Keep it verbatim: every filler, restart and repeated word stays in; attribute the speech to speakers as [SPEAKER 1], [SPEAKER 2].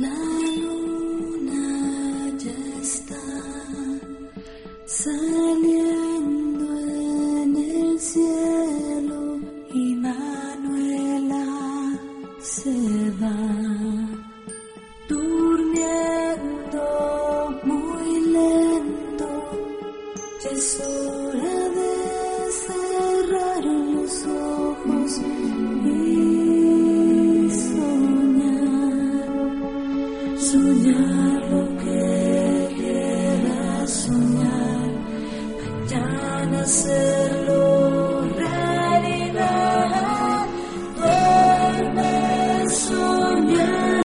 [SPEAKER 1] La luna ya está saliendo en el cielo y Manuela se va durmiendo muy lento. Ya es hora de cerrar los ojos y soñar lo que quieras soñar. Mañana se